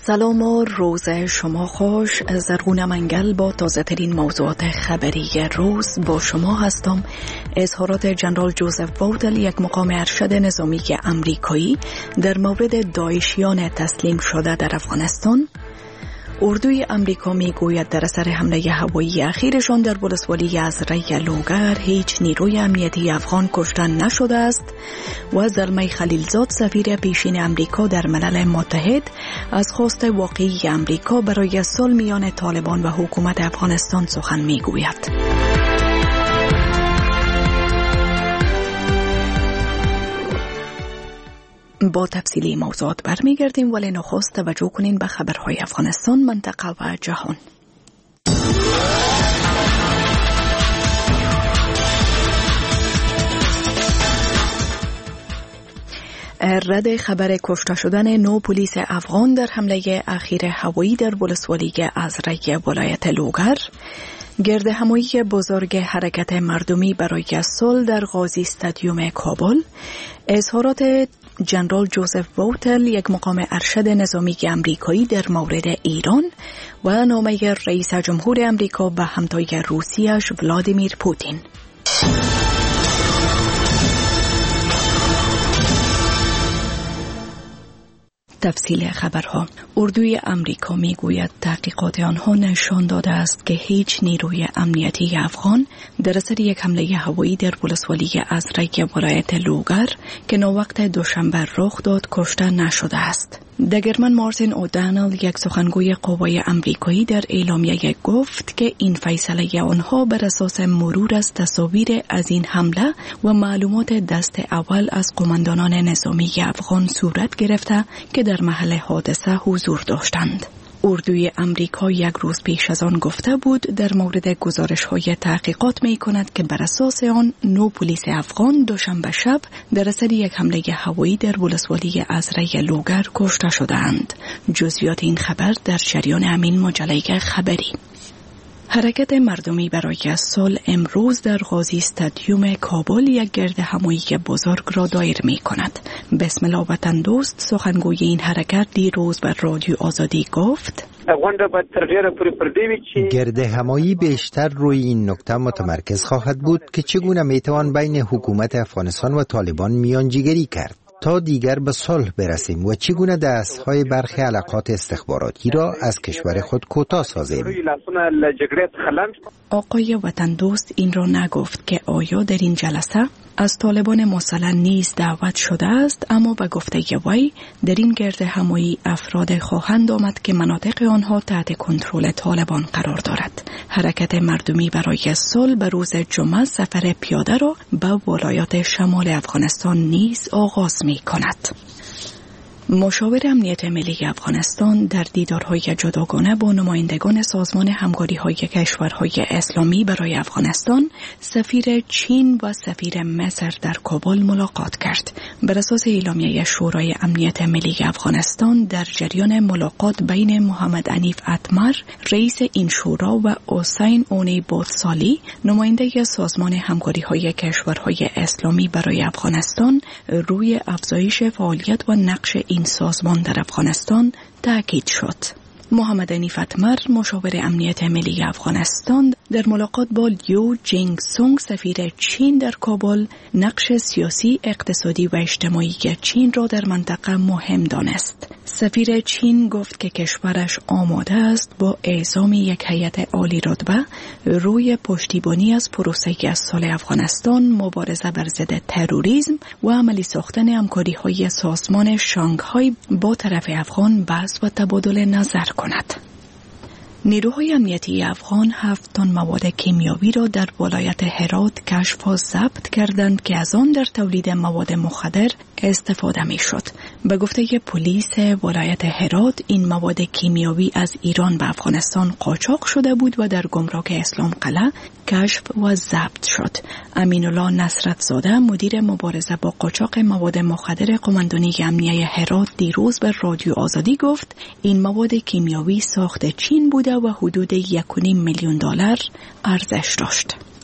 سلام و روز شما خوش. زرغون منگل با تازه ترین موضوعات خبری روز با شما هستم. اظهارات جنرال جوزف بودل، یک مقام ارشد نظامی امریکایی، در مورد داعشیان تسلیم شده در افغانستان. اردوی امریکا میگوید در اثر حمله هوایی اخیرشان در ولسوالی ازرای لوگر هیچ نیروی امنیتی افغان کشته نشده است و زلمه خلیلزاد سفیر پیشین امریکا در ملل متحد از خواست واقعی امریکا برای صلح میان طالبان و حکومت افغانستان سخن میگوید. با تفصیلی موضوعات برمیگردیم، ولی نخست توجه کنین به خبرهای افغانستان، منطقه و جهان. رد خبر کشته شدن 9 پلیس افغان در حمله اخیر هوایی در ولسوالی ازرای ولایت لوگر، گرد همایی بزرگ حرکت مردمی برای صلح در غازی استادیوم کابل، اظهارات جنرال جوزف بودل، یک مقام ارشد نظامی امریکایی در مورد ایران و نامه رئیس جمهور امریکا به همتای روسیه‌اش ولادیمیر پوتین. تفصیل خبرها. اردوی امریکا میگوید تحقیقات آنها نشان داده است که هیچ نیروی امنیتی افغان در اثر یک حمله هوایی در ولسوالی ازرای ولایت لوگر که نووقت دوشنبه رخ داد کشته نشده است. دگرمن مارتین اودانل، یک سخنگوی قوای امریکایی، در اعلامیه گفت که این فیصله آنها بر اساس مرور از تصاویر از این حمله و معلومات دست اول از قماندانان نظامی افغان صورت گرفته که در محل حادثه حضور داشتند. اردوی امریکا یک روز پیش از آن گفته بود در مورد گزارش‌های تحقیقات می کند که بر اساس آن 9 پلیس افغان دوشنبه شب در اثر یک حمله هوایی در ولسوالی ازرای لوگر کشته شدند. جزئیات این خبر در جریان همین مجله خبری. حرکت مردمی برای صلح امروز در غازی استادیوم کابل یک گرد همایی بزرگ را دایر می کند. بسم الله وطن دوست، سخنگوی این حرکت، دیروز بر رادیو آزادی گفت گرد همایی بیشتر روی این نکته متمرکز خواهد بود که چگونه می توان بین حکومت افغانستان و طالبان میانجیگری کرد تا دیگر به صلح برسیم و چگونه دستهای برخی علاقات استخباراتی را از کشور خود کوتاه سازیم. آقای وطن دوست این را نگفت که آیا در این جلسه از طالبان مسلح نیز دعوت شده است، اما به گفته وی در این گرد همایی افراد خواهند آمد که مناطق آنها تحت کنترل طالبان قرار دارد. حرکت مردمی برای صلح به روز جمعه سفر پیاده را به ولایات شمال افغانستان نیز آغاز می کند. مشاور امنیت ملی افغانستان در دیدارهای جداگانه با نمایندگان سازمان همکاری‌های کشورهای اسلامی برای افغانستان، سفیر چین و سفیر مصر در کابل ملاقات کرد. بر اساس اعلامیه شورای امنیت ملی افغانستان، در جریان ملاقات بین محمد عنیف اتمر، رئیس این شورا، و حسین اونی بوتسالی، نماینده سازمان همکاری‌های کشورهای اسلامی برای افغانستان، روی افزایش فعالیت و نقش این سازمان در افغانستان تاکید شد. محمد عنیف اتمر، مشاور امنیت ملی افغانستان، در ملاقات با لیو جینگ سونگ، سفیر چین در کابل، نقش سیاسی، اقتصادی و اجتماعی چین را در منطقه مهم دانست. سفیر چین گفت که کشورش آماده است با اعزام یک هیئت عالی رتبه روی پشتیبانی از پروسه صلح افغانستان، مبارزه بر ضد تروریسم و عملی ساختن همکاری‌های سازمان شانگهای با طرف افغان بحث و تبادل نظر کند. نیروهای امنیتی افغان 7 تن مواد کیمیاوی را در ولایت هرات کشف و ضبط کردند که از آن در تولید مواد مخدر استفاده می شد. به گفته پلیس ولایت هرات، این مواد کیمیاوی از ایران به افغانستان قاچاق شده بود و در گمرک اسلام قلعه کشف و ضبط شد. امین الله نصرت زاده، مدیر مبارزه با قاچاق مواد مخدر قماندانی امنیه هرات، دیروز به رادیو آزادی گفت این مواد کیمیاوی ساخت چین بوده و حدود $1.5 میلیون ارزش داشت.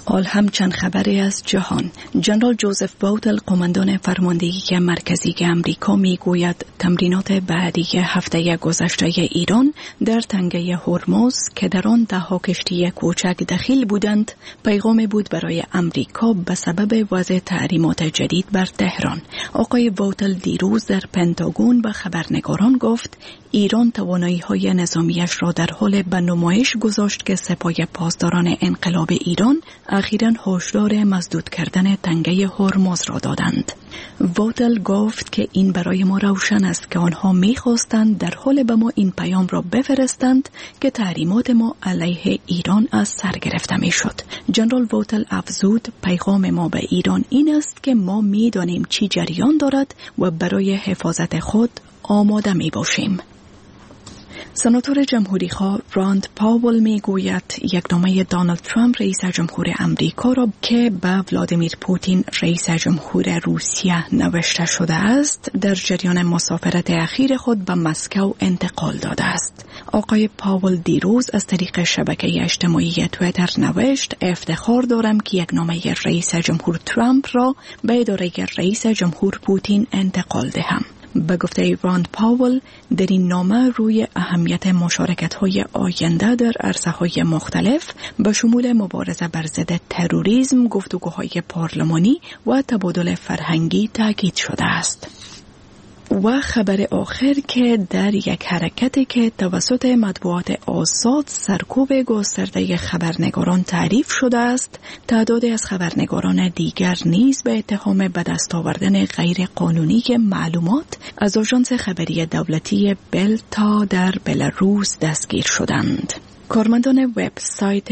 حال هم چند خبری از جهان. جنرال جوزف باوتل، قماندان فرماندهی مرکزی امریکا، میگوید تمرینات بعدی هفته گذشته ایران در تنگه هرمز که در آن 10 کشتی کوچک دخیل بودند، پیغامی بود برای امریکا به سبب وضع تحریمات جدید بر تهران. آقای باوتل دیروز در پنتاگون به خبرنگاران گفت ایران توانایی‌های نظامیش را در حال به نمایش گذاشت که سپاه پاسداران انقلاب ایران اخیراً هشدار مسدود کردن تنگه هرمز را دادند. باوتل گفت که این برای ما روشن است که آنها می‌خواستند در حال به ما این پیام را بفرستند که تحریمات ما علیه ایران از سر گرفته می‌شد. جنرال باوتل افزود پیغام ما به ایران این است که ما می‌دانیم چی جریان دارد و برای حفاظت خود آماده می‌باشیم. سناتور جمهوری‌خواه راند پاول میگوید یکنامه دونالد ترامپ رئیس جمهور امریکا را که به ولادیمیر پوتین رئیس جمهور روسیه نوشته شده است در جریان مسافرت اخیر خود به مسکو انتقال داده است. آقای پاول دیروز از طریق شبکه اجتماعی توییتر نوشت افتخار دارم که یکنامه رئیس جمهور ترامپ را به اداره رئیس جمهور پوتین انتقال دهم. به گفته راند پاول در این نامه روی اهمیت مشارکت‌های آینده در عرصه‌های مختلف به شمول مبارزه بر ضد تروریسم، گفتگوهای پارلمانی و تبادل فرهنگی تاکید شده است. و خبر آخر که در یک حرکتی که توسط مطبوعات آزاد سرکوب گسترده خبرنگاران تعریف شده است، تعدادی از خبرنگاران دیگر نیز به اتهام به دست آوردن غیر قانونی معلومات از آژانس خبری دولتی بلتا در بلاروس دستگیر شدند. کارمندان وبسایت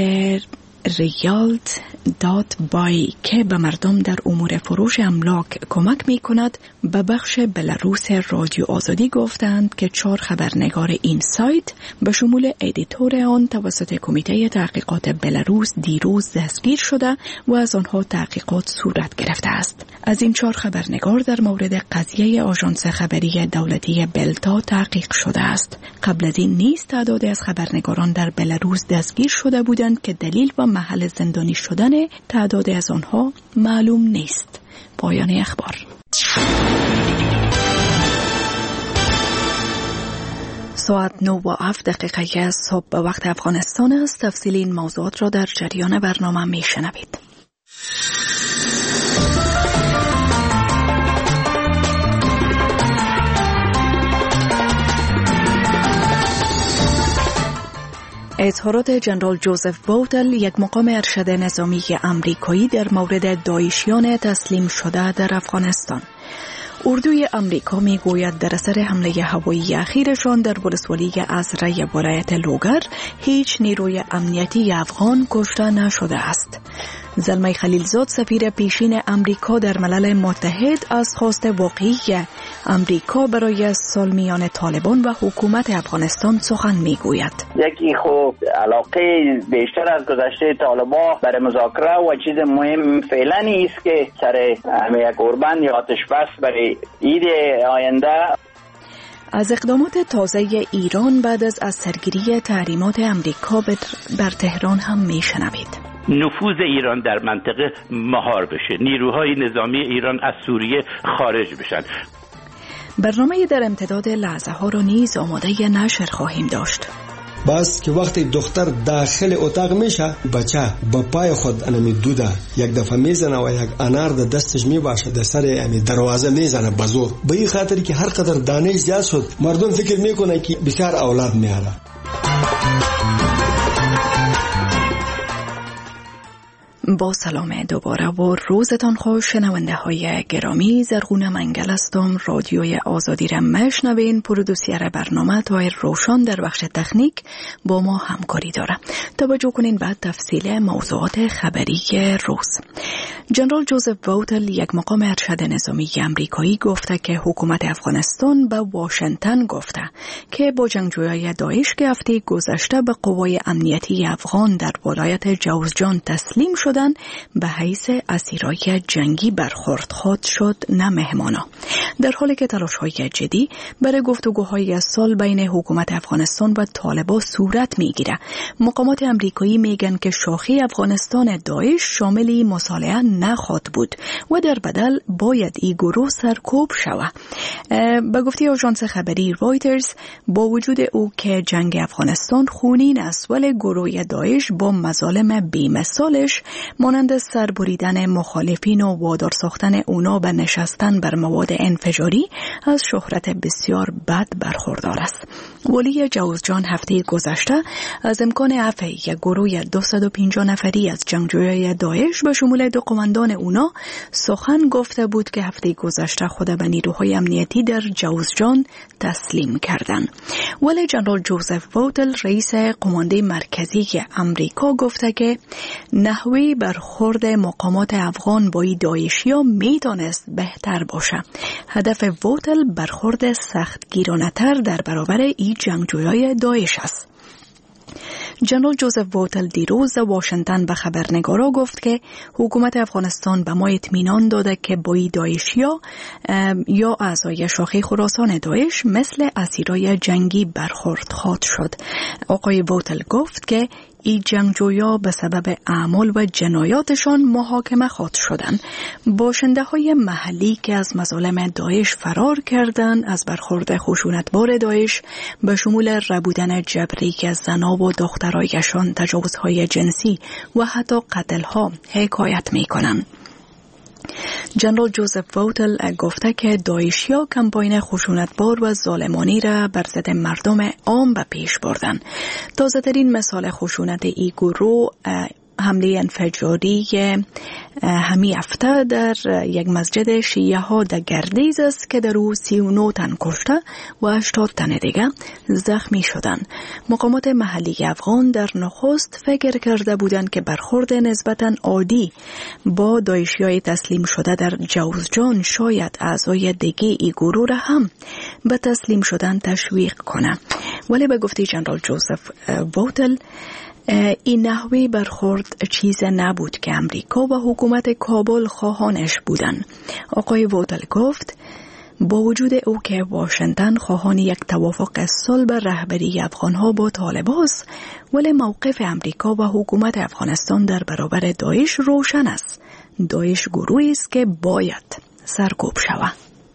ریالت.بای که به مردم در امور فروش املاک کمک می کند به بخش بلاروس رادیو آزادی گفتند که 4 خبرنگار این سایت به شمول ادیتور آن توسط کمیته تحقیقات بلاروس دیروز دستگیر شده و از آنها تحقیقات صورت گرفته است. از این 4 خبرنگار در مورد قضیه آژانس خبری دولتی بلتا تحقیق شده است. قبل از این نیز تعدادی از خبرنگاران در بلاروس دستگیر شده بودند که دلیل و محل زندانی شدن تعداد از آنها معلوم نیست. پایان اخبار. ساعت 9:07 صبح به وقت افغانستان است. تفصیل این موضوعات را در جریان برنامه می شنوید. اظهارات جنرال جوزف باوتل، یک مقام ارشد نظامی امریکایی در مورد داعشیان تسلیم شده در افغانستان. اردوی امریکا میگوید در اثر حمله هوایی اخیرشان در ولسوالی ازره ولایت لوگر هیچ نیروی امنیتی افغان کشته نشده است. زلمه خلیلزاد، سفیر پیشین امریکا در ملل متحد، از خواست واقعی امریکا برای صلح میان طالبان و حکومت افغانستان سخن میگوید. یکی خب علاقه بیشتر از گذشته طالبان برای مذاکره و چیز مهم فعلا است که سر یک قربان یا آتش بس برای عید آینده. از اقدامات تازه ایران بعد از سرگیری تحریمات امریکا بر تهران هم میشنوید. نفوذ ایران در منطقه مهار بشه، نیروهای نظامی ایران از سوریه خارج بشن. برنامه در امتداد لحظه ها را نیز آماده نشر خواهیم داشت. بس که وقتی دختر داخل اتاق میشه، بچه با پای خود انمی دوده یک دفعه میزنه و یک انار در دستش میباشه، در سر امی دروازه میزنه بزور، به این خاطر که هر قدر دانش زیاد شد مردم فکر میکنه که بسیار اولاد میاره. با سلام دوباره و روزتان خوش شنونده های گرامی. زرغون منگل هستم. رادیوی آزادی را میشنوین. پرودوسر برنامه طاهر روشن در بخش تکنیک با ما همکاری داره. توجه کنین بعد تفصیل موضوعات خبری روز. جنرال جوزف باوتل، یک مقام ارشد نظامی امریکایی، گفته که حکومت افغانستان به واشنگتن گفته که با جنگجویان داعش که هفته گذشته به قوای امنیتی افغان در ولایت جوزجان تسلیم شده شدن به حیث اسیرای جنگی برخورد خواهد شد نه مهمانا. در حالی که تلاش‌های جدی برای گفتگوهای صلح بین حکومت افغانستان و طالبان صورت میگیره، مقامات امریکایی میگن که شاخه افغانستان داعش شامل مصالحه نخواهد بود و در بدل باید این گروه سرکوب شود. به گفته آژانس خبری رایترز، با وجود او که جنگ افغانستان خونین است، ولی گروه داعش با مظالم بی‌مثالش مانند سربریدن مخالفین و وادار ساختن اونا به نشستن بر مواد انفجاری از شهرت بسیار بد برخوردار است. ولی جوزجان هفته گذشته از امکان عفو یک گروه 250 نفری از جنگجویان داعش به شمول دو قماندان اونا سخن گفته بود که هفته گذشته خود به نیروهای امنیتی در جوزجان تسلیم کردند. ولی جنرال جوزف ووتل رئیس قمانده مرکزی امریکا گفته که نحوه برخورد مقامات افغان با داعشیا میتونست بهتر باشه. هدف ووتل برخورد سختگیرانه‌تر در برابر این جنگجویان داعش است. جنرال جوزف ووتل دیروز واشنگتن به خبرنگارا گفت که حکومت افغانستان به ما اطمینان داده که با داعشیا یا اعضای شاخه خراسان داعش مثل اسیرای جنگی برخورد خواهد شد. آقای ووتل گفت که این جنگجویا به سبب اعمال و جنایاتشان محاکمه خواهد شدند. باشنده های محلی که از مظالم داعش فرار کردند از برخورد خشونتبار داعش به شمول ربودن جبری که از زنا و دخترایشان تجاوزهای جنسی و حتی قتلها حکایت می کنند. جنرال جوزف ووتل گفته که داعشیا کمپاین خشونتبار و ظالمانه را بر ضد مردم عام به پیش بردن. تازه ترین مثال خشونت این گروه حمله انفجاری همین هفته در یک مسجد شیعه ها در گردیز است که در او 39 تن کشته و 80 تن دیگه زخمی شدند. مقامات محلی افغان در نخست فکر کرده بودند که برخورد نسبتاً عادی با داعشیای تسلیم شده در جوزجان شاید اعضای دیگه ای گروه را هم به تسلیم شدن تشویق کنه. ولی به گفته جنرال جوزف ووتل این نحوه برخورد چیز نبود که امریکا و حکومت کابل خواهانش بودند. آقای ووتل گفت با وجود او که واشنگتن خواهان یک توافق صلح بر رهبری افغانها با طالبان است، ولی موقف امریکا و حکومت افغانستان در برابر داعش روشن است. داعش گروهی است که باید سرکوب شود.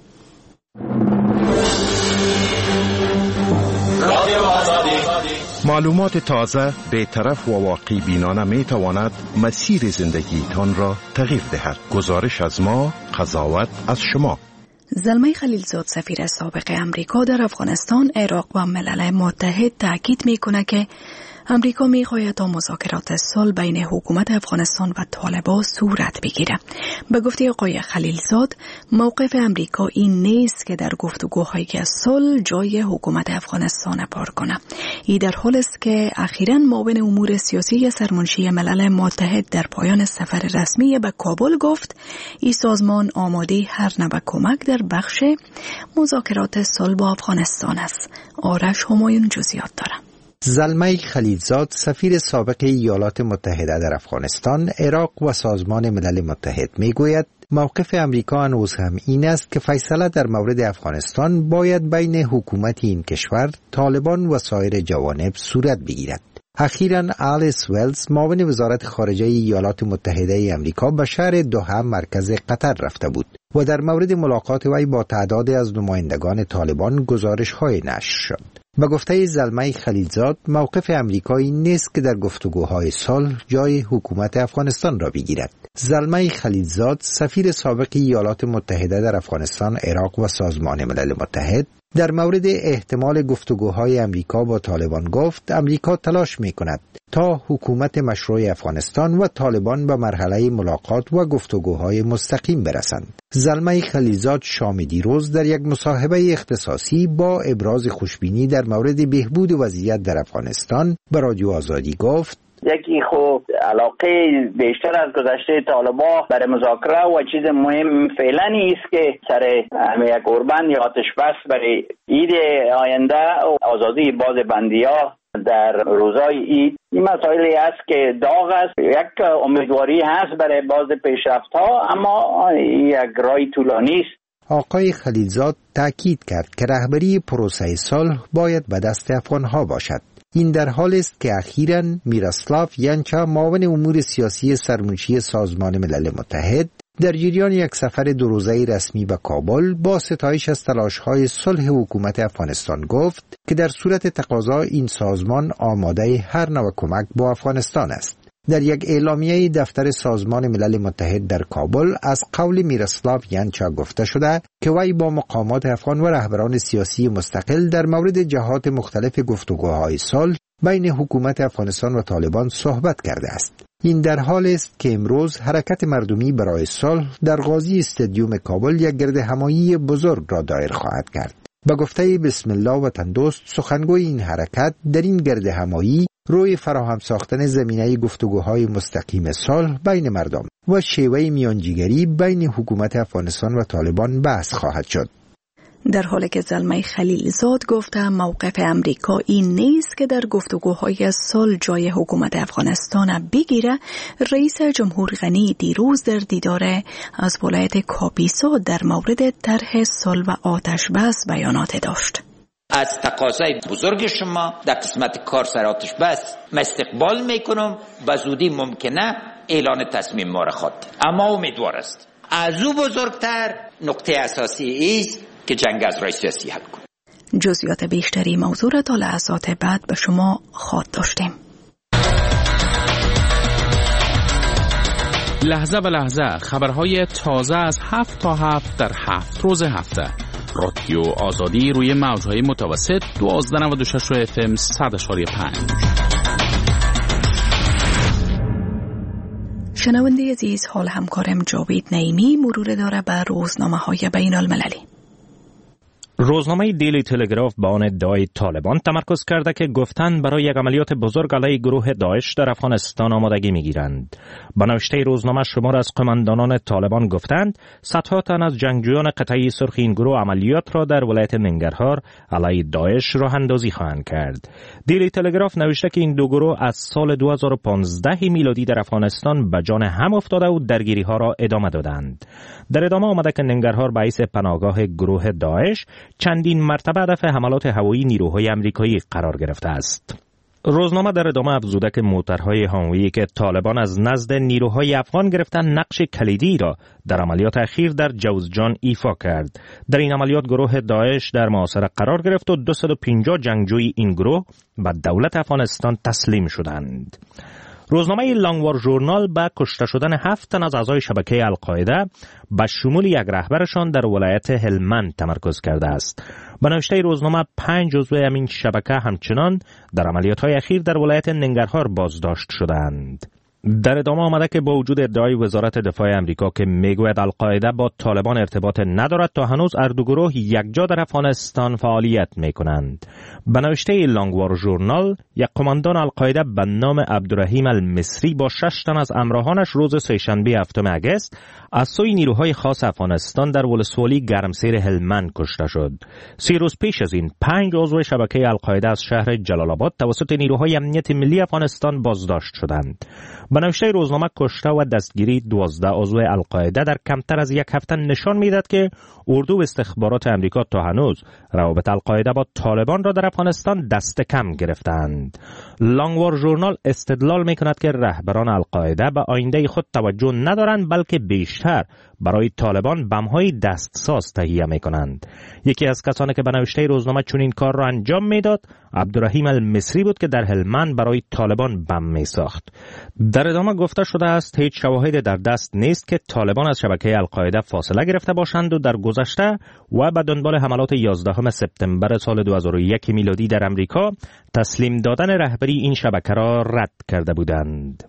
معلومات تازه، بی‌طرف و واقعی بینانه می تواند مسیر زندگیتان را تغییر دهد. گزارش از ما، قضاوت از شما. زلمه خلیلزاد سفیر سابق امریکا در افغانستان، عراق و ملل متحد تاکید می‌کند که امریکا می‌خواهد تا مذاکرات صلح بین حکومت افغانستان و طالبان صورت بگیرد. به گفته آقای خلیلزاد، موقف امریکا این نیست که در گفتگوهای صلح جای حکومت افغانستان پار کند. این در حالی است که اخیراً معاون امور سیاسی سرمنشی ملل متحد در پایان سفر رسمی به کابل گفت این سازمان آماده هر نوع کمک در بخش مذاکرات صلح با افغانستان است. آرش همایون جزئیات دارد. زلمه خلیلزاد سفیر سابق ایالات متحده در افغانستان، عراق و سازمان ملل متحد میگوید موقف امریکا هنوز هم این است که فیصله در مورد افغانستان باید بین حکومت این کشور، طالبان و سایر جوانب صورت بگیرد. اخیراً آلیس ویلز معاون وزارت خارجه ایالات متحده امریکا به شهر دوحه مرکز قطر رفته بود و در مورد ملاقات وی با تعدادی از نمایندگان طالبان گزارش‌های نشر شد. به گفته زلمه خلیلزاد، موقف امریکایی نیست که در گفتگوهای صلح جای حکومت افغانستان را بگیرد. زلمه خلیلزاد سفیر سابق ایالات متحده در افغانستان، عراق و سازمان ملل متحد در مورد احتمال گفتگوهای امریکا با طالبان گفت امریکا تلاش می‌کند تا حکومت مشروع افغانستان و طالبان به مرحله ملاقات و گفتگوهای مستقیم برسند. زلمه خلیلزاد شام دیروز در یک مصاحبه اختصاصی با ابراز خوشبینی در مورد بهبود وضعیت در افغانستان به رادیو آزادی گفت یکی خب علاقه بیشتر از گذشته طالبان برای مذاکره و چیز مهم فعلا است که سر یک اوربند یا آتش بس برای عید آینده و آزادی باز بندی‌ها در روزهای عید. این مسائلی است که داغ است. یک امیدواری هست برای باز پیشرفت‌ها، اما یک راه طولانی است. آقای خلیلزاد تأکید کرد که رهبری پروسه صلح باید به دست افغان‌ها باشد. این در حال است که اخیراً میراسلاو ینچا معاون امور سیاسی سرمنشی سازمان ملل متحد در جریان یک سفر 2 روزه رسمی به کابل با ستایش از تلاش‌های صلح حکومت افغانستان گفت که در صورت تقاضا این سازمان آماده هر نوع کمک با افغانستان است. در یک اعلامیه دفتر سازمان ملل متحد در کابل از قول میراسلاو ینچا گفته شده که وی با مقامات افغان و رهبران سیاسی مستقل در مورد جهات مختلف گفتگوهای صلح بین حکومت افغانستان و طالبان صحبت کرده است. این در حال است که امروز حرکت مردمی برای صلح در قاضی استادیوم کابل یک گردهمایی بزرگ را دایر خواهد کرد. به گفته بسم الله وطن دوست، سخنگوی این حرکت، در این گردهمایی روی فراهم ساختن زمینه گفتگوهای مستقیم صلح بین مردم و شیوه میانجیگری بین حکومت افغانستان و طالبان بحث خواهد شد. در حالی که زلمه خلیلزاد گفته موقف امریکا این نیست که در گفتگوهای صلح جای حکومت افغانستان بگیره، رئیس جمهور غنی دیروز در دیدار از ولایت کاپیسا در مورد طرح صلح و آتش بس بیانات داشت. از تقاضای بزرگ شما در قسمت کار سر آتش بس من استقبال میکنم و زودی ممکنه اعلان تصمیم ما را خواد، اما امیدوار است از او بزرگتر نقطه اساسی است که جنگ از راه سیاسی حل کنه. جزئیات بیشتری موضوع را تا لحظات بعد به شما خواهد داشتیم. لحظه به لحظه خبرهای تازه از 7 تا 7 در 7 روز هفته. رادیو آزادی روی موجهای متوسط 1296 FM 100.5. شنونده عزیز، حال همکارم جاوید نعیمی مرور داره به روزنامه‌های بین المللی. روزنامه دیلی تلگراف به آن ادعای طالبان تمرکز کرده که گفتند برای یک عملیات بزرگ علیه گروه داعش در افغانستان آمادگی می‌گیرند. با نوشته روزنامه شمار از قماندانان طالبان گفتند صدها تن از جنگجویان قطعی سرخ این گروه عملیات را در ولایت ننگرهار علیه داعش راه اندازی خواهند کرد. دیلی تلگراف نوشته که این دو گروه از سال 2015 میلادی در افغانستان به جان هم افتاده و درگیری‌ها را ادامه دادند. در ادامه آمده که ننگرهار رئیس پناهگاه گروه داعش چندین مرتبه هدف حملات هوایی نیروهای آمریکایی قرار گرفته است. روزنامه در ادامه افزوده که موترهای هانویی که طالبان از نزد نیروهای افغان گرفتن نقش کلیدی را در عملیات اخیر در جوزجان ایفا کرد. در این عملیات گروه داعش در محاصره قرار گرفت و 250 جنگجوی این گروه به دولت افغانستان تسلیم شدند. روزنامه لانگوار ژورنال به کشته شدن 7 تن از اعضای شبکه القاعده به شمول یک رهبرشان در ولایت هلمند تمرکز کرده است. به نوشته روزنامه 5 عضو این شبکه همچنان در عملیات‌های اخیر در ولایت ننگرهار بازداشت شدند. در ادامه آمده که با وجود ادعای وزارت دفاع امریکا که میگوید القاعده با طالبان ارتباط ندارد، تا هنوز هر دو گروه یکجا در افغانستان فعالیت میکنند. به نوشته لانگوار ژورنال، یک قماندان القاعده به نام عبدالرحیم المصری با 6 تن از همراهانش روز سه‌شنبه 7 اگست از سوی نیروهای خاص افغانستان در ولسوالی گرمسیر هلمند کشته شد. 3 روز پیش از این 5 عضو شبکه القاعده از شهر جلال آباد توسط نیروهای امنیت ملی افغانستان بازداشت شدند. به نوشته روزنامه کشته و دستگیری 12 عضو القاعده در کمتر از یک هفته نشان میدهد که اردو و استخبارات امریکا تا هنوز روابط القاعده با طالبان را در افغانستان دست کم گرفتند. لانگوار ژورنال استدلال میکند که رهبران القاعده به آینده خود توجه ندارند، بلکه بیشتر برای طالبان بم‌های دستساز تهیه میکنند. یکی از کسانی که به نوشته روزنامه چنین کار را انجام میداد عبدالرحیم المصری بود که در هلمند برای طالبان بم میساخت. در ادامه گفته شده است هیچ شواهدی در دست نیست که طالبان از شبکه القاعده فاصله گرفته باشند و در گذشته و به دنبال حملات 11 سپتامبر سال 2001 میلادی در امریکا تسلیم دادن رهبری این شبکه را رد کرده بودند.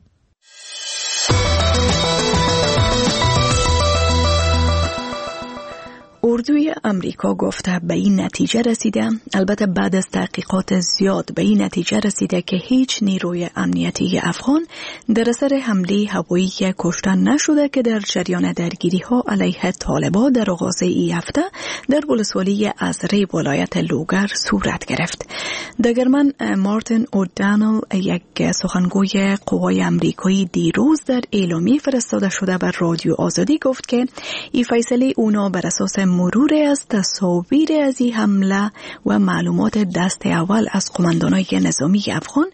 اردوی امریکا گفته به این نتیجه رسیده، البته بعد از تحقیقات زیاد به این نتیجه رسیده که هیچ نیروی امنیتی افغان در اثر حمله هوایی کشته نشده که در جریان درگیری ها علیه طالبان در آغاز این هفته در ولسوالی ازری ولایت لوگر صورت گرفت. دگرمن مارتین اودانل، یک سخنگوی قوای امریکایی، دیروز در اعلامیه فرستاده شده بر رادیو آزادی گفت که این فیصله اونا بر اساس مرور از تصاویر از این حمله و معلومات دست اول از قماندانای نظامی افغان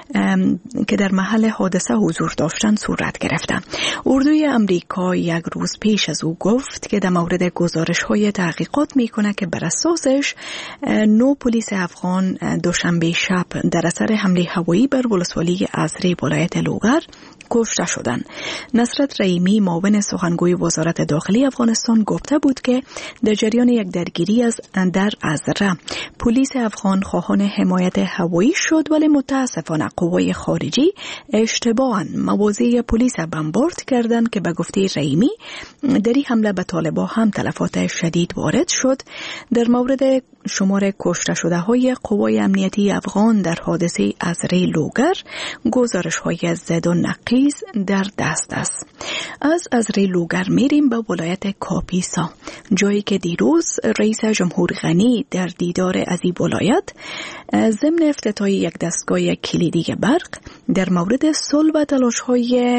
که در محل حادثه حضور داشتن صورت گرفته. اردوی امریکا یک روز پیش از او گفت که در مورد گزارش‌های تحقیقات میکنه که بر اساسش 9 پلیس افغان دوشنبه شب در اثر حمله هوایی بر ولسوالی ازری ولایت لوگر کشته شدند. نصرت رحیمی، معاون سخنگوی وزارت داخلی افغانستان، گفته بود که در جریان یک درگیری در ازره پلیس افغان خواهان حمایت هوایی شد، ولی متاسفانه قوای خارجی اشتباهاً مواضع پلیس بمبارد کردند که به گفته رحیمی در این حمله به طالبان هم تلفات شدید وارد شد. در مورد شمار کشته شده های قوای امنیتی افغان در حادثه ازری لوگر گزارش های زد و نقیض در دست است. از ازری لوگر میریم به ولایت کاپیسا، جایی که دیروز رئیس جمهور غنی در دیدار از این ولایت ضمن افتتاح یک دستگاه کلیدی برق در مورد صلح و تلاش های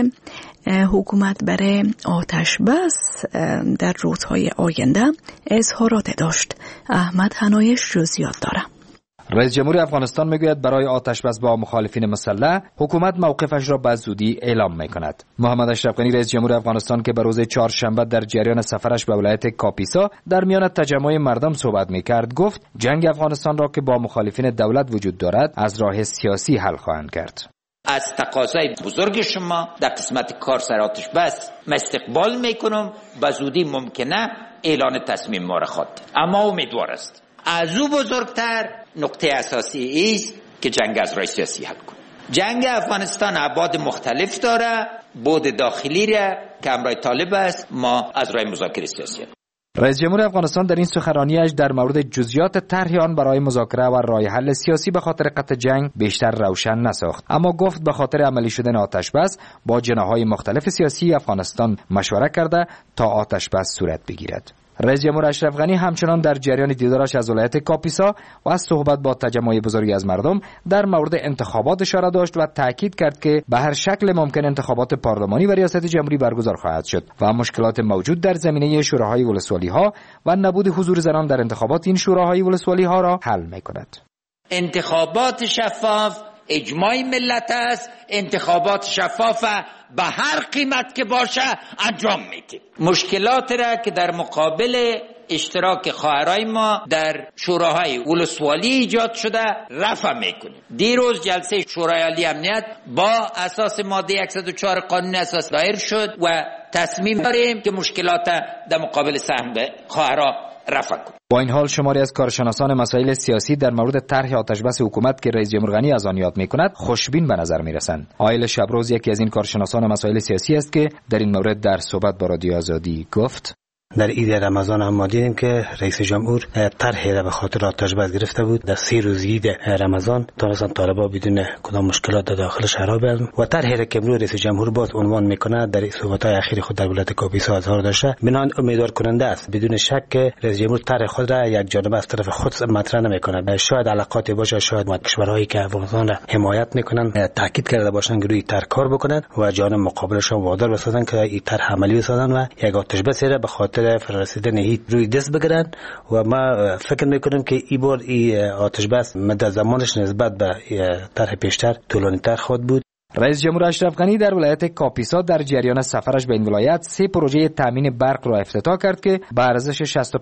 حکومت برای آتش بس در روزهای آینده اظهارات داشت. احمد حنایش جزئیات داره. رئیس جمهور افغانستان میگوید برای آتش بس با مخالفین مسلح حکومت موقفش را به زودی اعلام میکند. محمد اشرف غنی رئیس جمهور افغانستان که به روز چهارشنبه در جریان سفرش به ولایت کاپیسا در میان تجمع مردم صحبت میکرد، گفت جنگ افغانستان را که با مخالفین دولت وجود دارد از راه سیاسی حل خواهند کرد. از تقاضای بزرگ شما در قسمت کار سر آتش بس استقبال میکنم، به زودی ممکنه اعلان تصمیم ما را خواهد، اما امیدوار است. از او بزرگتر نقطه اساسی است که جنگ از راه سیاسی حل کنه. جنگ افغانستان ابعاد مختلف داره، بعد داخلی را که همراه طالب است ما از راه مذاکره سیاسی حل. رئیس جمهور افغانستان در این سخنرانیش در مورد جزئیات طرح آن برای مذاکره و راه حل سیاسی به خاطر قطع جنگ بیشتر روشن نساخت، اما گفت به خاطر عملی شدن آتش بس با جناح‌های مختلف سیاسی افغانستان مشوره کرده تا آتش بس صورت بگیرد. رئیس جمهور اشرف غنی همچنان در جریان دیدارش از ولایت کاپیسا و از صحبت با تجمع بزرگی از مردم در مورد انتخابات اشاره داشت و تاکید کرد که به هر شکل ممکن انتخابات پارلمانی و ریاست جمهوری برگزار خواهد شد و مشکلات موجود در زمینه شوراهای ولسوالی ها و نبود حضور زنان در انتخابات این شوراهای ولسوالی ها را حل می‌کند. انتخابات شفاف اجماع ملت است، انتخابات شفاف به هر قیمت که باشه انجام میدیم. مشکلات را که در مقابل اشتراک خواهرای ما در شوراهای ولسوالی ایجاد شده رفع میکنیم. دیروز جلسه شورای عالی امنیت با اساس ماده 104 قانون اساس دایر شد و تصمیم داریم که مشکلات در مقابل سهم خواهرها رفع کنیم. با این حال شماری از کارشناسان مسائل سیاسی در مورد طرح آتشبس حکومت که رئیس جمهور غنی از آن یاد می‌کند خوشبین به نظر می‌رسند. آیل شبروز یکی از این کارشناسان مسائل سیاسی است که در این مورد در صحبت با رادیو آزادی گفت: در عید رمضان هم ما دیدیم که رئیس جمهور طرحی را به خاطر آتش بس گرفته بود. در 3 روز عید رمضان تونستن طالبان بدون کدام مشکلات در داخل شهر بیارن و طرحی را که امروز رئیس جمهور باز عنوان میکنه در صحبت‌های اخیر خود در ولایت کاپیسا اظهار داشته، بنان امیدوار کننده است. بدون شک که رئیس جمهور طرح خود را یک جانبه از طرف خود مطرح نمیکنه. شاید علاقاتی باشه، شاید کشورهایی که افغانستان را حمایت میکنن تاکید کرده باشن که روی طرح کار بکنن و جانب مقابلشون وادار بسازن که این طرح عملی بسازن و یک آتش بس را به خاطر فرارسیدن هیچ روی دست بگیرن. و ما فکر میکنیم که این بار این آتش بس مدت زمانش نسبت به طرح پیشتر طولانی‌تر خواهد بود. رئیس جمهور اشرف غنی در ولایت کاپیسا در جریان سفرش به این ولایت 3 پروژه تامین برق را افتتاح کرد که به ارزش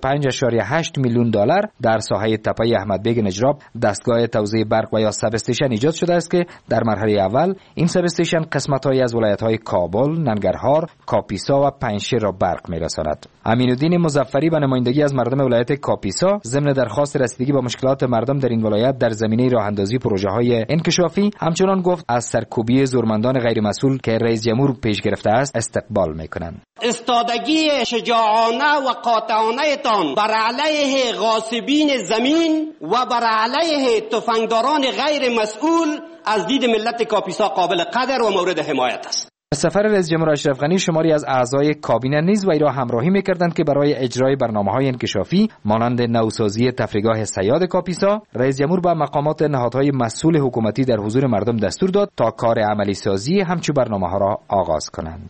65.8 میلیون دلار در ساحه تپه احمد بیگ نجراب دستگاه توزیع برق و یا سب استیشن ایجاد شده است که در مرحله اول این سب استیشن قسمت‌هایی از ولایت‌های کابل، ننگرهار، کاپیسا و پنجشیر را برق می‌رساند. امین‌الدین مظفری به نمایندگی از مردم ولایت کاپیسا ضمن درخواست رسیدگی با مشکلات مردم در این ولایت در زمینه راه‌اندازی پروژه‌های انکشافی همچنان گفت از سرکوبی مجموعه زورمندان غیر مسئول که رئیس جمهور پیش گرفته است استقبال میکنند. استادگی شجاعانه و قاطعانه تان بر علیه غاصبین زمین و بر علیه تفنگداران غیر مسئول از دید ملت کاپیسا قابل قدر و مورد حمایت است. سفر رئیس جمهور اشرف غنی شماری از اعضای کابینه نیز وی را همراهی می‌کردند که برای اجرای برنامه‌های انکشافی مانند نوسازی تفریحگاه صیاد کاپیسا، رئیس جمهور با مقامات نهادهای مسئول حکومتی در حضور مردم دستور داد تا کار عملی سازی همچون برنامه‌ها را آغاز کنند.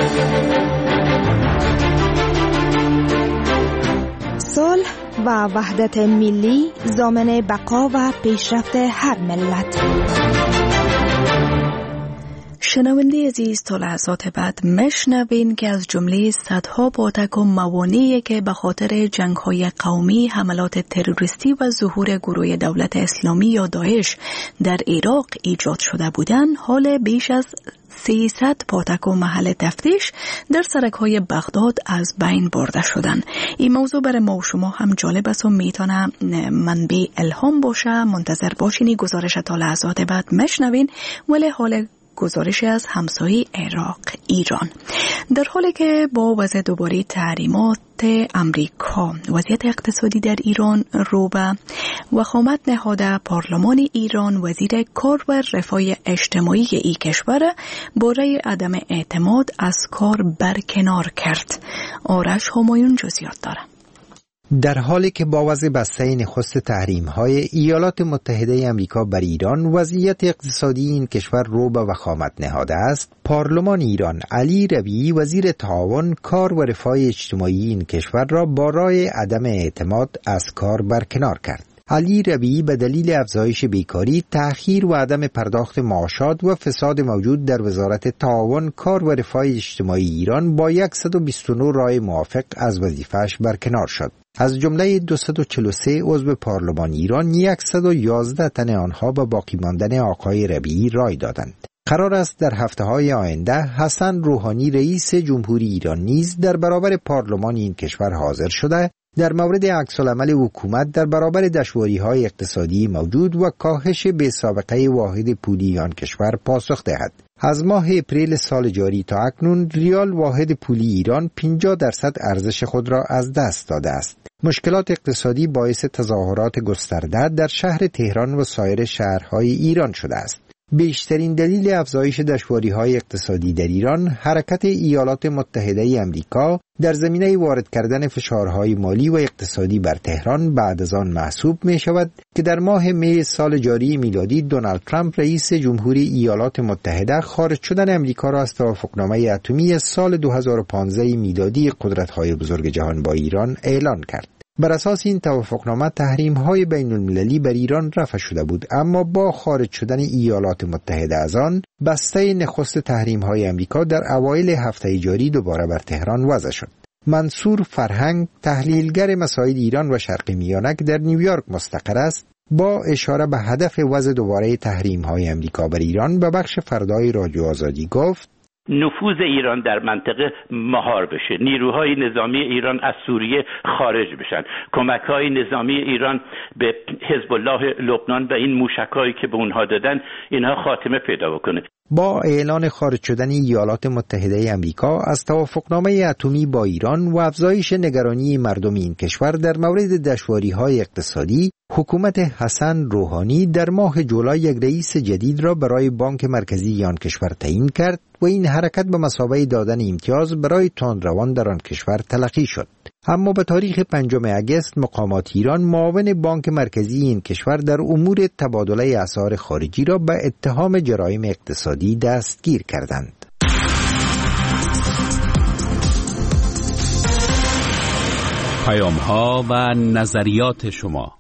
صلح و وحدت ملی ضامن بقا و پیشرفت هر ملت. شنونده عزیز، تا لحظات بعد مشنوین که از جمله صدها پاتک و موانعی که به خاطر جنگ‌های قومی، حملات تروریستی و ظهور گروه دولت اسلامی یا داعش در عراق ایجاد شده بودند، حال بیش از 300 پاتک و محل تفتیش در سرک‌های بغداد از بین برده شدند. این موضوع برای ما و شما هم جالب است و میتونه منبع الهام باشه. منتظر باشین گزارش تا لحظات بعد مشنوین. ولی حال گزارشی از همسایه عراق ایران. در حالی که با وضع دوباره تحریمات امریکا وضعیت اقتصادی در ایران رو به وخامت نهاده، پارلمان ایران وزیر کار و رفاه اجتماعی این کشور برای عدم اعتماد از کار برکنار کرد. آرش همایون جزئیات داره. در حالی که با وضع بسته نخست تحریم‌های ایالات متحده آمریکا بر ایران وضعیت اقتصادی این کشور رو به وخامت نهاده است، پارلمان ایران علی ربیعی وزیر تعاون، کار و رفاه اجتماعی این کشور را با رأی عدم اعتماد از کار برکنار کرد. علی ربیعی به دلیل افزایش بیکاری، تأخیر و عدم پرداخت معاشات و فساد موجود در وزارت تعاون، کار و رفاه اجتماعی ایران با 129 رأی موافق از وظیفه‌اش برکنار شد. از جمله 243 عضو پارلمان ایران 111 تن آنها به باقی ماندن آقای ربیعی رای دادند. قرار است در هفته‌های آینده حسن روحانی رئیس جمهوری ایران نیز در برابر پارلمان این کشور حاضر شده در مورد عکس‌العمل حکومت در برابر دشواری‌های اقتصادی موجود و کاهش بی‌سابقه واحد پولی آن کشور پاسخ دهد. از ماه اپریل سال جاری تا اکنون ریال واحد پولی ایران 50% ارزش خود را از دست داده است. مشکلات اقتصادی باعث تظاهرات گسترده در شهر تهران و سایر شهرهای ایران شده است. بیشترین دلیل افزایش دشواری‌های اقتصادی در ایران حرکت ایالات متحده آمریکا در زمینه وارد کردن فشارهای مالی و اقتصادی بر تهران بعد از آن محسوب می شود که در ماه می سال جاری میلادی دونالد ترامپ رئیس جمهوری ایالات متحده خارج شدن آمریکا را از توافقنامه اتمی سال 2015 میلادی قدرت‌های بزرگ جهان با ایران اعلان کرد. بر اساس این توافقنامه تحریم‌های بین‌المللی بر ایران رفع شده بود، اما با خارج شدن ایالات متحده از آن، بسته نخست تحریم‌های آمریکا در اوایل هفته جاری دوباره بر تهران وضع شد. منصور فرهنگ، تحلیلگر مسائل ایران و شرق میانه در نیویورک مستقر است، با اشاره به هدف وضع دوباره تحریم‌های آمریکا بر ایران به بخش فردای رادیو آزادی گفت: نفوذ ایران در منطقه مهار بشه، نیروهای نظامی ایران از سوریه خارج بشن، کمک‌های نظامی ایران به حزب الله لبنان و این موشک‌هایی که به اونها دادن اینها خاتمه پیدا بکنه. با اعلان خارج شدن ایالات متحده آمریکا از توافقنامه اتمی با ایران و افزایش نگرانی مردم این کشور در مورد دشواری‌های اقتصادی، حکومت حسن روحانی در ماه جولای یک رئیس جدید را برای بانک مرکزی آن کشور تعیین کرد و این حرکت به مثابه دادن امتیاز برای تندروان در آن کشور تلقی شد. اما به تاریخ 5 اگست مقامات ایران معاون بانک مرکزی این کشور در امور تبادله اسعار خارجی را به اتهام جرایم اقتصادی دستگیر کردند. پیام‌ها و نظریات شما.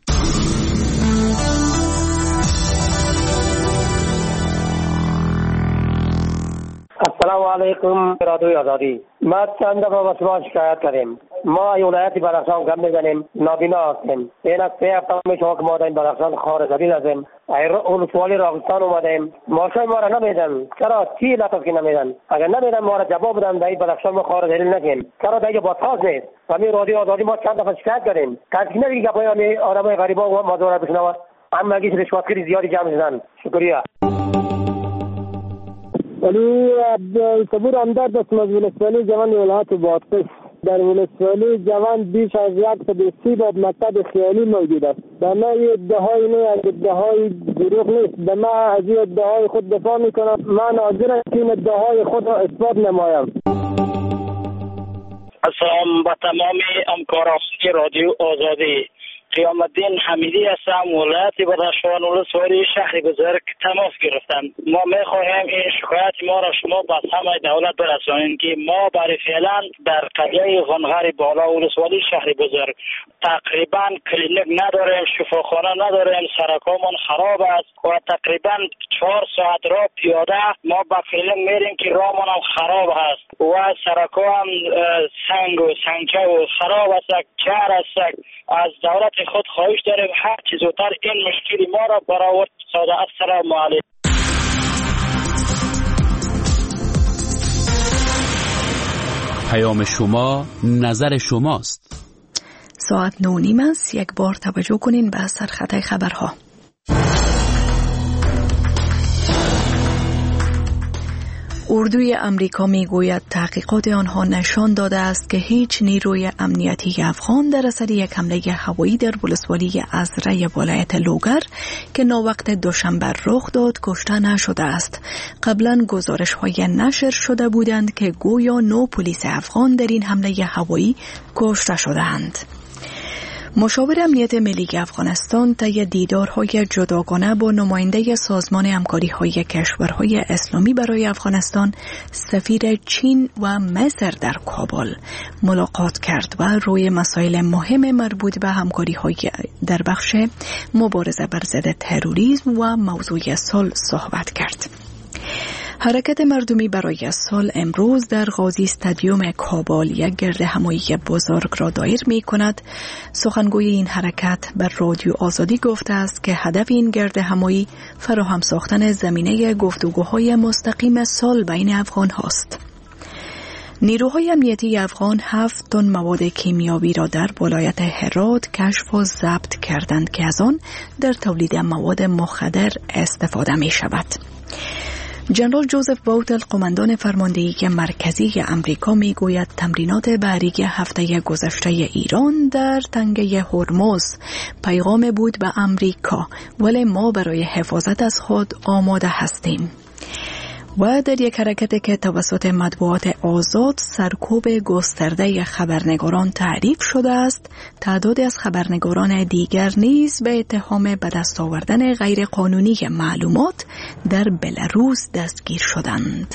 السلام علیکم رادیوی آزادی. ما چند دفعه با شما شکایت کردیم. ما ولایت بدخشان کم میزنیم، نابینا هستیم. این از 3 هفته می شما که ما در این بدخشان خار زدید هستیم. اولوسوالی راغستان اومدیم، ماشای ما را نمیدن. چرا؟ چی علت است که نمیدن؟ اگر نمیدن ما را جواب بدن در این بدخشان ما خار زدید نکنیم. چرا دیگه با تاز نیست؟ و می رادیو آزادی ما چند دفعه شکایت کردیم. کسی نمیگه که پای آدمای غریبا و ما دور بشنوه. اما اگه رشوتگیری زیادی جمع شدن. شکریه. ولی عبدالصبور همدرد است از ولسوالی جوان ولایت بادغیس. در ولسوالی جوان بیش از 130 باب مکتب خیالی موجود است. به ما ادعای نه، ادعای دروغ نیست. به ما از این ادعای خود دفاع میکنم. من حاضرم که این ادعای خود را اثبات نمایم. السلام به تمام همکاران رادیو آزادی. قیام الدین حمیدی هستم، ولایت بدخشان ولسوالی شهر بزرگ تماس گرفتم. ما میخواهیم این شکایت ما را شما به همه دولت برسانید که ما برای فعلا در قریه غنغر بالا ولسوالی شهر بزرگ تقریبا کلینیک نداریم، شفاخانه نداریم، سرکامون خراب است و تقریبا 4 ساعت را پیاده ما به کلینیک میریم که راهمون هم خراب است و سرکا هم سنگ و سنگه و خراب است، جر است. از دولت خود خواهش داریم هر چیز زودتر این مشکلی ما را برآورد. ساده. السلام علیکم. پیام شما نظر شماست. ساعت 9:30 است. یک بار توجه کنین به سرخط خبرها. اردوی امریکا میگوید تحقیقات آنها نشان داده است که هیچ نیروی امنیتی افغان در اثر یک حمله هوایی در ولسوالی ازره ولایت لوگر که ناوقت دوشنبه رخ داد کشته نشده است. قبلا گزارش‌های نشر شده بودند که گویا 9 پلیس افغان در این حمله هوایی کشته شدند. مشاور امنیت ملی افغانستان طی دیدارهای جداگانه با نماینده سازمان همکاری‌های کشورهای اسلامی برای افغانستان سفیر چین و مصر در کابل ملاقات کرد و روی مسائل مهم مربوط به همکاری‌های در بخش مبارزه بر ضد تروریسم و موضوع صلح صحبت کرد. حرکت مردمی برای صلح امروز در غازی استادیوم کابل یک گرد همایی بزرگ را دایر می کند. سخنگوی این حرکت بر رادیو آزادی گفته است که هدف این گرد همایی فراهم ساختن زمینه گفتگوهای مستقیم صلح بین افغان هاست. نیروهای امنیتی افغان 7 تن مواد کیمیاوی را در ولایت هرات کشف و ضبط کردند که از آن در تولید مواد مخدر استفاده می شود. جنرال جوزف باوتل قماندان فرماندهی مرکزی امریکا میگوید تمرینات بحری هفته گذشته ایران در تنگه هرمز پیغام بود به امریکا، ولی ما برای حفاظت از خود آماده هستیم. و در یک حرکتی که توسط مطبوعات آزاد سرکوب گسترده خبرنگاران تعریف شده است، تعدادی از خبرنگاران دیگر نیز به اتهام به دست آوردن غیرقانونی معلومات در بلاروس دستگیر شدند.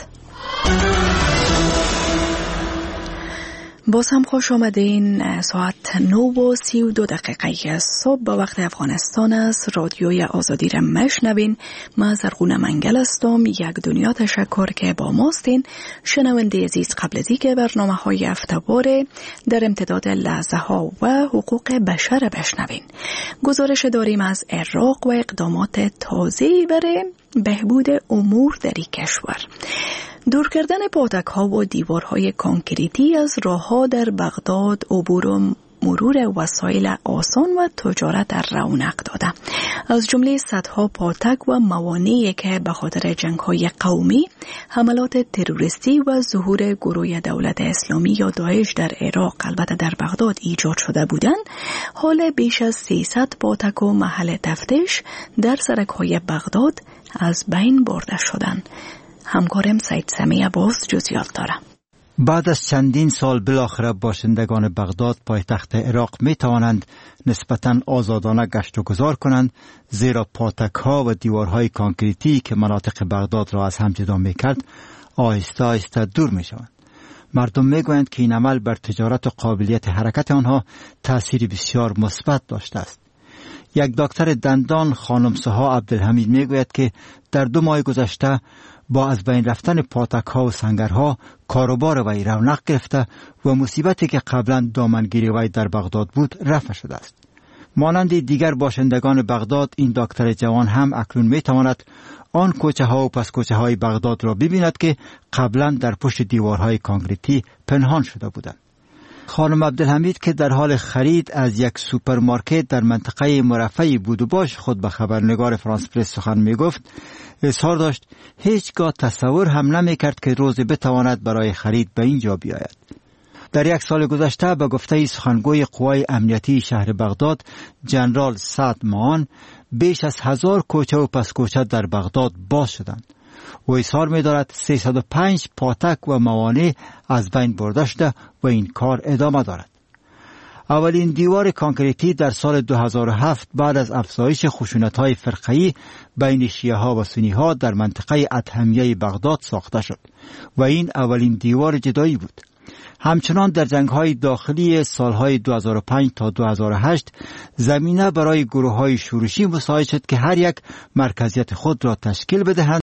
باز هم خوش آمدین. ساعت 9:32 صبح به وقت افغانستان است. رادیوی آزادی را مشنوین. من زرغونه منگل هستم. یک دنیا تشکر که با ماستین. شنونده عزیز، قبل از اینکه برنامه‌های هفته‌وار در امتداد لحظه ها و حقوق بشر بشنوین، گزارش داریم از عراق و اقدامات تازه‌ای برای بهبود امور در این کشور. دور کردن پاتک‌ها و دیوارهای کانکریتی از راه‌ها در بغداد عبور و مرور وسایل آسان و تجارت در رونق داده. از جمله صدها پاتک و موانعی که به خاطر جنگ‌های قومی، حملات تروریستی و ظهور گروه دولت اسلامی یا داعش در عراق، البته در بغداد، ایجاد شده بودند، حال بیش از 300 پاتک و محل تفتیش در سرک‌های بغداد از بین برده شدند. همکارم سید سمی عباس جزئیات داره. بعد از چندین سال بالاخره باشندگان بغداد پایتخت عراق می توانند نسبتاً آزادانه گشت و گذار کنند، زیرا پاتک‌ها و دیوارهای کانکریتی که مناطق بغداد را از هم جدا می کرد آهسته آهسته دور می شوند. مردم می گویند که این عمل بر تجارت و قابلیت حرکت آنها تأثیر بسیار مثبت داشته است. یک دکتر دندان خانم سها عبدالحمید می گوید که در 2 ماه گذشته با از بین رفتن پاتک‌ها و سنگرها کاروبار وی رونق گرفته و مصیبتی که قبلا دامنگیری وی در بغداد بود رفع شده است. مانند دیگر باشندگان بغداد، این دکتر جوان هم اکنون می تواند آن کوچه ها و پس کوچه های بغداد را ببیند که قبلا در پشت دیوارهای کانکریتی پنهان شده بودند. خانم عبدالحمید که در حال خرید از یک سوپرمارکت در منطقه مرفه بود و باش خود به خبرنگار فرانس پرس سخن می گفت، اظهار داشت هیچگاه تصور هم نمی کرد که روزی بتواند برای خرید به اینجا بیاید. در یک سال گذشته به گفته سخنگوی قوای امنیتی شهر بغداد جنرال سعد معان، بیش از 1000 کوچه و پس کوچه در بغداد باز شدند. و اظهار می دارد 305 پاتک و موانع از بین برده شده و این کار ادامه دارد. اولین دیوار کانکریتی در سال 2007 بعد از افزایش خشونت‌های فرقه‌ای بین شیعه‌ها و سنی‌ها در منطقه ادهمیه بغداد ساخته شد و این اولین دیوار جدایی بود. همچنان در جنگ‌های داخلی سالهای 2005 تا 2008 زمینه برای گروه‌های شورشی مساعد شد که هر یک مرکزیت خود را تشکیل بدهند